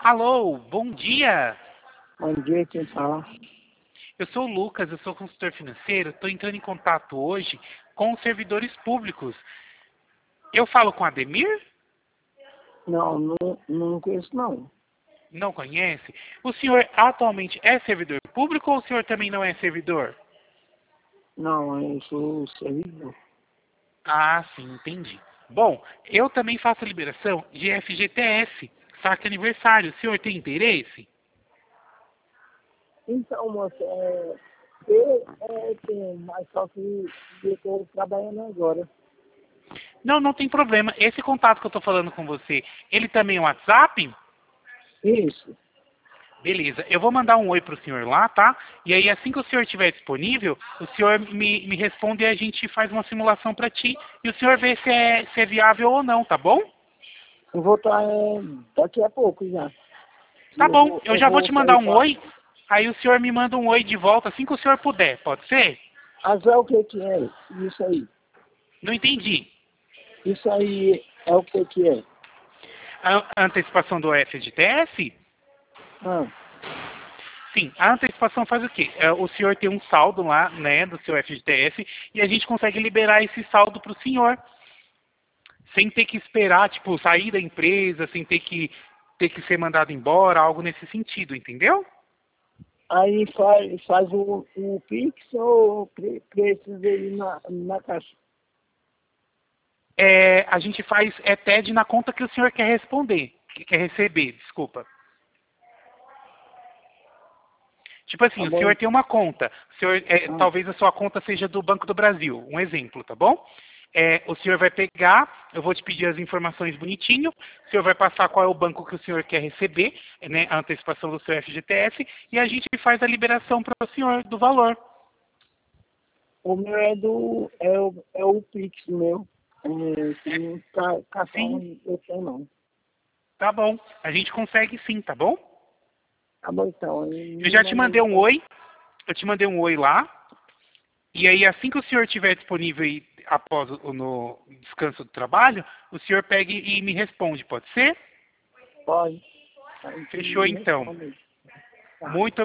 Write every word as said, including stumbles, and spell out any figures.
Alô, bom dia. Bom dia, quem fala? Eu sou o Lucas, eu sou consultor financeiro. Estou entrando em contato hoje com os servidores públicos. Eu falo com Ademir? Não, não, não conheço não. Não conhece? O senhor atualmente é servidor público ou o senhor também não é servidor? Não, eu sou servidor. Ah, sim, entendi. Bom, eu também faço a liberação de F G T S, saque aniversário. O senhor tem interesse? Então, moça, é, eu é, tenho, mas só que eu estou trabalhando agora. Não, não tem problema. Esse contato que eu estou falando com você, ele também é um WhatsApp? Isso, Beleza, eu vou mandar um oi pro senhor lá, tá? E aí, assim que o senhor estiver disponível, o senhor me, me responde e a gente faz uma simulação para ti. E o senhor vê se é, se é viável ou não, tá bom? eu vou estar é, daqui a pouco já. Tá Eu bom, vou, eu eu já vou vou te mandar sair um pra... oi, aí o senhor me manda um oi de volta assim que o senhor puder, pode ser? Mas é o que que é isso aí? Não entendi. Isso aí é o que que é? A, a antecipação do F G T S? Ah, Sim, a antecipação faz o quê? É, o senhor tem um saldo lá, né, do seu F G T S, e a gente consegue liberar esse saldo para o senhor. Sem ter que esperar, tipo, sair da empresa, sem ter que ter que ser mandado embora, algo nesse sentido, entendeu? aí faz, faz o, o Pix ou pre- precisa ir na, na caixa? É, a gente faz é T E D na conta que o senhor quer responder, que quer receber, desculpa. Tipo Tá assim, o bom? senhor tem uma conta, o senhor, é, Ah, talvez a sua conta seja do Banco do Brasil, um exemplo, tá bom? É, o senhor vai pegar, eu vou te pedir as informações bonitinho, o senhor vai passar qual é o banco que o senhor quer receber, né, a antecipação do seu F G T S, e a gente faz a liberação para o senhor do valor. o meu é do. É o, é o Pix meu. É, tem ca- cartão Sim, eu tenho não. tá bom. A gente consegue sim, tá bom? Tá bom então. Eu Me já te manda mandei um então. oi. Eu te mandei um oi lá. E aí, assim que o senhor estiver disponível aí, após o no descanso do trabalho, o senhor pega e me responde, pode ser? Pode. A gente Fechou me então. responde. Tá. Muito